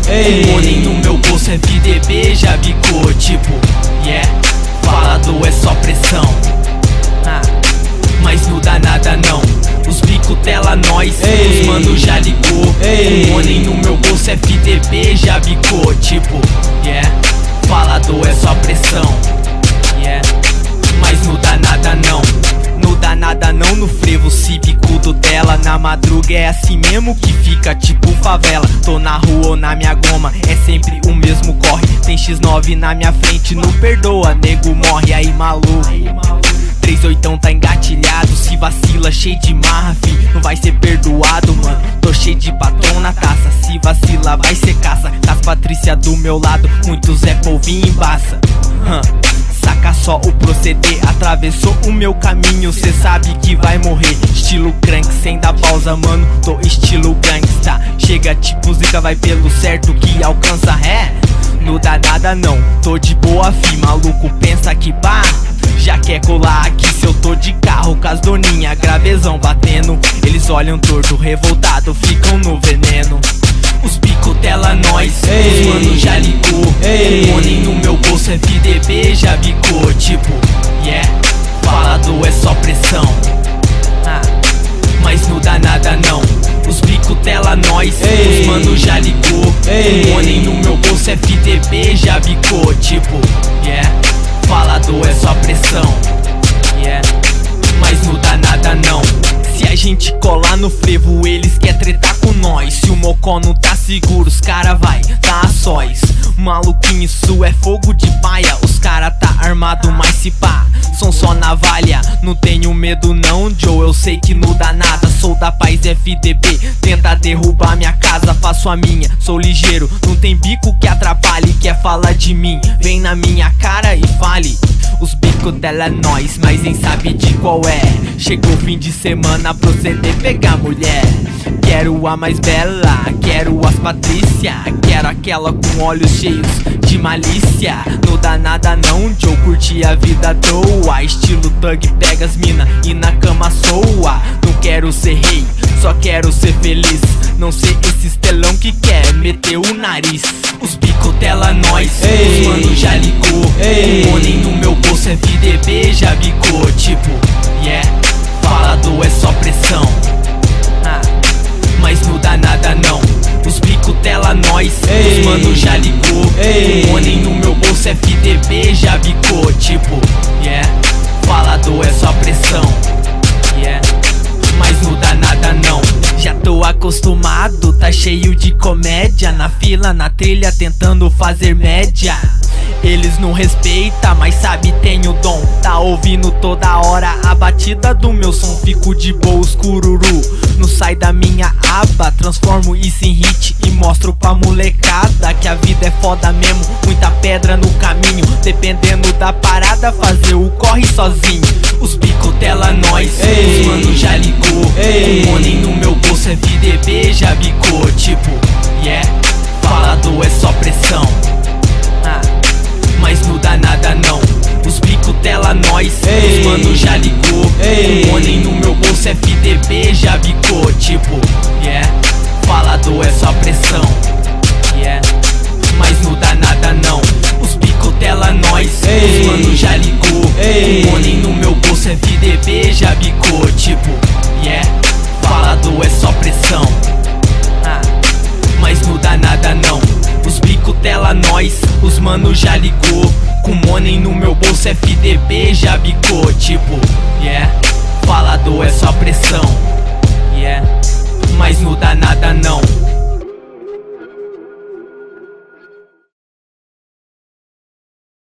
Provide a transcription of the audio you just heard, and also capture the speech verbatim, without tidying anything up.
Ei. O money no meu bolso, F D B já bicou, tipo, yeah. Falador é só pressão, ah, mas não dá nada não. Os bico tela nós, Ei. os mano já ligou. Ei. O money no meu bolso, F D B já bicou, tipo, yeah. Falador é só pressão, yeah. Mas não dá nada não. Não dá nada não no frevo cívico do dela. Na madruga é assim mesmo que fica tipo favela. Tô na rua ou na minha goma, é sempre o mesmo corre. Tem X nove na minha frente, não perdoa, nego morre. Aí maluco, três oitão tá engatilhado. Se vacila cheio de marra, fi, não vai ser perdoado, mano. Tô cheio de batom na taça, se vacila vai ser caça. Das Patrícia do meu lado, muitos é polvinho embaça, hum. Saca só o proceder, atravessou o meu caminho, cê sabe que vai morrer. Estilo crank, sem dar pausa, mano, tô estilo gangsta. Chega tipo zica, vai pelo certo que alcança ré. Não dá nada não, tô de boa fi, maluco pensa que pá. Já quer colar aqui se eu tô de carro com as doninha, gravezão batendo. Eles olham torto, revoltado, ficam no veneno. Os bico tela nós, Ei. os mano já ligou. Ei. O money no meu bolso, F D B já bicou, tipo, yeah. Falador é só pressão, ah, mas não dá nada não. Os bico tela nós, Ei. os mano já ligou. Ei. O money no meu bolso, F D B já bicou, tipo, yeah. Falador é só pressão, yeah. Mas não dá nada não. Se a gente colar no frevo, eles quer tretar com nós. Se o mocó não tá seguro, os cara vai tá a sós. Maluquinho, isso é fogo de paia. Os cara tá armado, mas se pá, são só navalha. Não tenho medo não, Joe, eu sei que não dá nada. Sou da paz F D B, tenta derrubar minha casa, faço a minha. Sou ligeiro, não tem bico que atrapalhe. Quer falar de mim, vem na minha cara e fale. Os bico dela é nós, mas nem sabe de qual é. Chegou o fim de semana, proceder pegar mulher. Quero a mais bela, quero as Patrícia. Quero aquela com olhos cheios de malícia. Não dá nada não, Joe, curti a vida à toa. Estilo thug, pega as mina e na cama soa. Não quero ser rei, só quero ser feliz. Não ser esse estelão que quer meter o nariz. Os bico tela nós, Ei. os mano já ligou. Ei. O money no meu bolso, F D B já bicou, tipo, yeah. Falador é só pressão, ah, mas não dá nada não. Os bico tela nós, Ei. os mano já ligou. Ei. O money no meu bolso, F D B já bicou, tipo, yeah. Falador é só pressão, yeah. Mas não dá nada não. Já tô acostumado, tá cheio de comédia. Na fila, na trilha, tentando fazer média. Eles não respeitam, mas sabe tem o dom. Tá ouvindo toda hora a batida do meu som. Fico de boa, os cururu não sai da minha aba. Transformo isso em hit e mostro pra molecada que a vida é foda mesmo, muita pedra no caminho. Dependendo da parada, fazer o corre sozinho. Os bico tela nós, Ei. os mano já ligou. Ei. O money no meu bolso, F D B já bicou, tipo, yeah. Falador é só pressão, ah, mas não dá nada não. Os bico tela nós, Ei. os mano já ligou. Ei. O money no meu bolso, F D B já bicou, tipo, yeah. Falador é só pressão, yeah. Mas não dá nada não. Os bico tela nós, Ei. os mano já ligou. Ei. O money no meu bolso, F D B já bicou, tipo, yeah. Falador é só pressão, ah, mas não dá nada não. Os bico tela nós, os mano já ligou. Com money no meu bolso, F D B já bicou, tipo, yeah. Falador é só pressão, yeah. Mas não dá nada não.